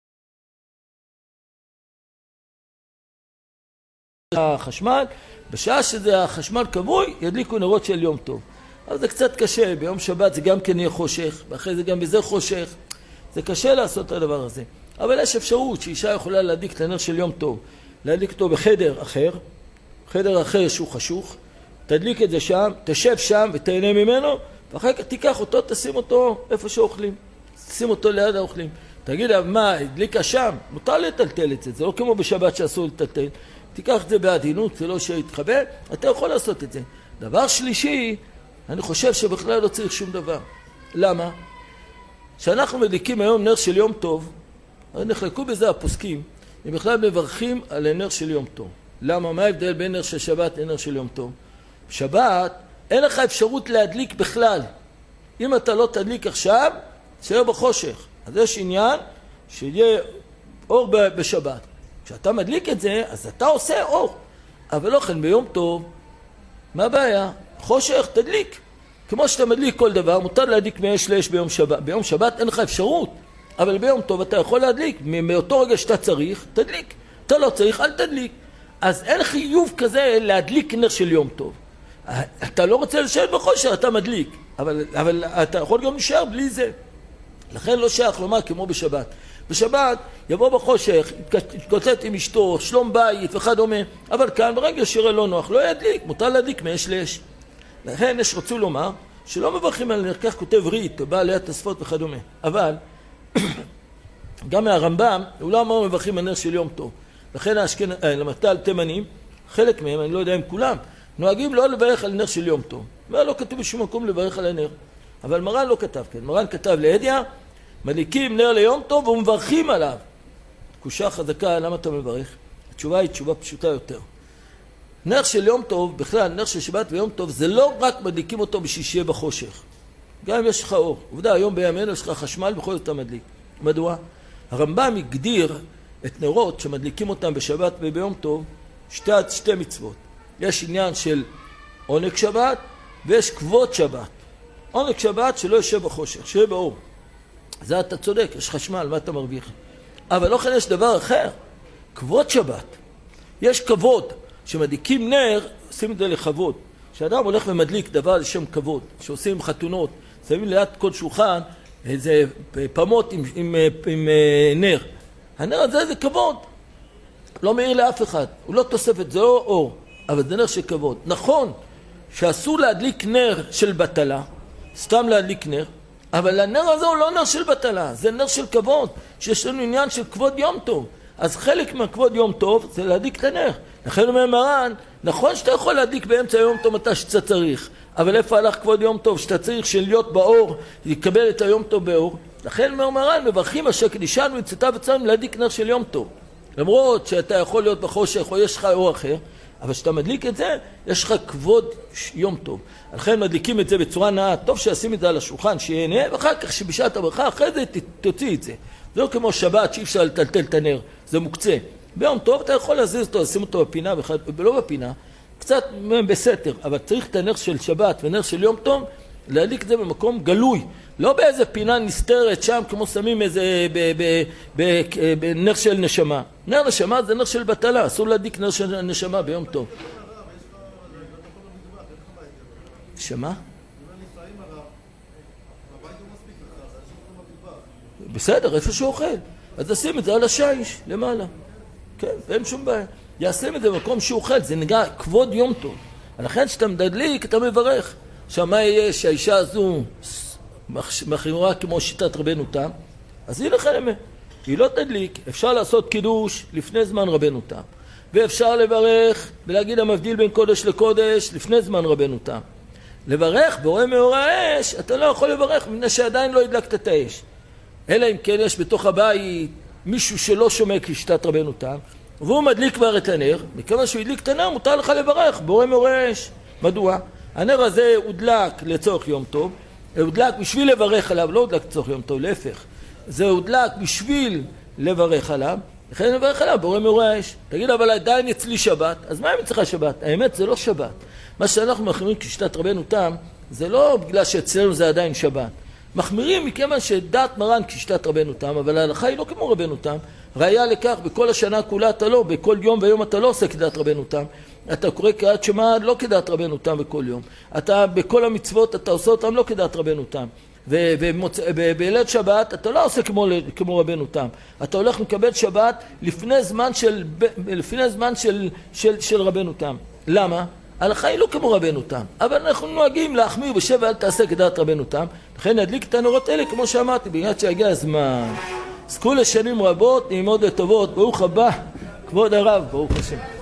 החשמל, בשעה שזה החשמל כבוי, ידליקו נרות של יום טוב. אבל זה קצת קשה, ביום שבת זה גם כן יהיה חושך, ואחרי זה גם בזה חושך. זה קשה לעשות את הדבר הזה. אבל יש אפשרות שאישה יכולה להדליק את הנר של יום טוב, להדליק אותו בחדר אחר שהוא חשוך, תדליק את זה שם, תשב שם ותהנה ממנו, ואחר כך תיקח אותו, תשים אותו איפה שאוכלים. שים אותו ליד האוכלים. תגיד, מה, הדליקה שם? מותר לטלטל את זה, זה לא כמו בשבת שאסור לטלטל. תיקח את זה בעדינות, זה לא שיתחבא, אתה יכול לעשות את זה. דבר שלישי, אני חושב שבכלל לא צריך שום דבר. למה? כשאנחנו מדליקים היום נר של יום טוב, נחלקו בזה הפוסקים, הם בכלל מברכים על הנר של יום טוב. למה? מה ההבדל בין נר של שבת לנר של יום טוב? בשבת אין לך אפשרות להדליק בכלל. אם אתה לא תדליק עכשיו, שיהיה בחושך. אז יש עניין שיהיה אור בשבת. כשאתה מדליק את זה, אז אתה עושה אור. אבל לא כן, ביום טוב, מה הבעיה? חושך, תדליק. כמו שאתה מדליק כל דבר, מותר להדליק מאש לאש ביום שבת. ביום שבת אין לך אפשרות, אבל ביום טוב אתה יכול להדליק. מאותו רגע שאתה צריך, תדליק. אתה לא צריך, אל תדליק. אז אין חיוב כזה להדליק נר של יום טוב. אתה לא רוצה לשבת בחושך, אתה מדליק. אבל אתה יכול גם להישאר בלי זה. לכן לא שייך לומר כמו בשבת. בשבת יבוא בחושך, יתקוצץ עם אשתו, שלום בית וכדומה, אבל כאן ברגע שיראה לא נוח, לא ידליק, מותר להדליק מאש לאש. לכן יש רצו לומר שלא מברכים על נר, כך כותב רית, בא עליה תספות וכדומה. אבל גם מהרמב"ם, הוא לא אמר מברכים על נר של יום טוב. לכן למתל תימנים, חלק מהם, אני לא יודע אם כולם, נוהגים לא לברך על נר של יום טוב. ולא כתוב בשום מקום לברך על הנר. אבל מרן לא כתב כן. מרן כתב להדיה, מדליקים נר ליום טוב ומברכים עליו. קושה חזקה, למה אתה מברך? התשובה היא תשובה פשוטה יותר. נר של יום טוב, בכלל נר של שבת ויום טוב, זה לא רק מדליקים אותו בשביל שיהיה בחושך. גם אם יש לך אור. עובדה, היום בימינו יש לך חשמל בכל זאת אתה מדליק. מדוע? הרמב"ם הגדיר את נרות שמדליקים אותם בשבת וביום טוב, שתי מצוות. יש עניין של עונג שבת ויש כבוד שבת. עונג שבת שלא יושב בחושך, שיהיה באור. זה אתה צודק, יש חשמל, מה אתה מרוויח? אבל לא כן יש דבר אחר, כבוד שבת. יש כבוד, שמדליקים נר, עושים את זה לכבוד. כשאדם הולך ומדליק דבר לשם כבוד, שעושים חתונות, שמים ליד כל שולחן איזה פמות עם נר. הנר הזה זה כבוד. לא מאיר לאף אחד, הוא לא תוספת, זה לא אור, אבל זה נר של כבוד. נכון שאסור להדליק נר של בטלה, סתם להדליק נר, אבל הנר הזה הוא לא נר של בטלה, זה נר של כבוד, שיש לנו עניין של כבוד יום טוב. אז חלק מהכבוד יום טוב זה להדליק את הנר. לכן אומר מרן, נכון שאתה יכול להדליק באמצע יום טוב מתי שאתה צריך, אבל איפה הלך כבוד יום טוב? שאתה צריך להיות באור, לקבל את היום טוב באור. לכן אומר מרן, מברכים אשר קדישנו מצאתה וצאנו להדליק נר של יום טוב. למרות שאתה יכול להיות בחושך או יש לך אור אחר, אבל כשאתה מדליק את זה, יש לך כבוד יום טוב. לכן מדליקים את זה בצורה נאה, טוב שישים את זה על השולחן, שיהנה, ואחר כך שבשעת הברכה, אחרי זה תוציא את זה. זה לא כמו שבת שאי אפשר לטלטל את הנר, זה מוקצה. ביום טוב אתה יכול להזיז אותו, לשים אותו בפינה, ולא בפינה, קצת בסתר, אבל צריך את הנר של שבת ונר של יום טוב, להדליק את זה במקום גלוי. לא באיזה פינה נסתרת שם, כמו שמים איזה בנר של נשמה. נר נשמה זה נר של בטלה, אסור להדליק נר של נשמה ביום טוב. שמה? לפעמים הרב, הבית לא מספיק לך, אז אנשים אוכלים במטבח. בסדר, איפה שהוא אוכל. אז נשים את זה על השיש, למעלה. כן, אין שום בעיה. ישים את זה במקום שהוא אוכל, זה נגע כבוד יום טוב. לכן שאתה מדליק, אתה מברך. עכשיו, מה יהיה שהאישה הזו מחמירה כמו שיטת רבנו תם? אז היא לכם, היא לא תדליק. אפשר לעשות קידוש לפני זמן רבנו תם. ואפשר לברך ולהגיד המבדיל בין קודש לקודש לפני זמן רבנו תם. לברך בורא מאור האש, אתה לא יכול לברך מפני שעדיין לא הדלקת את האש. אלא אם כן יש בתוך הבית מישהו שלא שומע כשיטת רבנו תם, והוא מדליק כבר את הנר, מכיוון שהוא הדליק את הנר מותר לך לברך בורא מאור האש. מדוע? הנר הזה הודלק לצורך יום טוב, הודלק בשביל לברך עליו, לא הודלק לצורך יום טוב, להפך. זה הודלק בשביל לברך עליו, לכן לברך עליו בורא מאור האש. תגיד, אבל עדיין אצלי שבת, אז מה אם צריכה שבת? האמת זה לא שבת. מה שאנחנו מחמירים כשיטת רבנו תם, זה לא בגלל שאצלנו זה עדיין שבת. מחמירים מכיוון שדעת מרן כשיטת רבנו תם, אבל ההלכה היא לא כמו רבנו תם. ראיה לכך, בכל השנה כולה אתה לא, בכל יום ויום אתה לא עושה כדעת רבנו תם. אתה קורא קריאת שמע לא כדעת רבנו תם בכל יום. אתה בכל המצוות אתה עושה אותם לא כדעת רבנו תם. ובליל שבת אתה לא עושה כמו רבנו תם. אתה הולך לקבל שבת לפני זמן של רבנו תם. למה? ההלכה היא לא כמו רבנו תם, אבל אנחנו נוהגים להחמיר בשב ואל תעשה כדעת רבנו תם. לכן נדליק את הנרות האלה כמו שאמרתי, בגלל שהגיע הזמן. זכו לשנים רבות, נעימות וטובות. ברוך הבא, כבוד הרב, ברוך השם.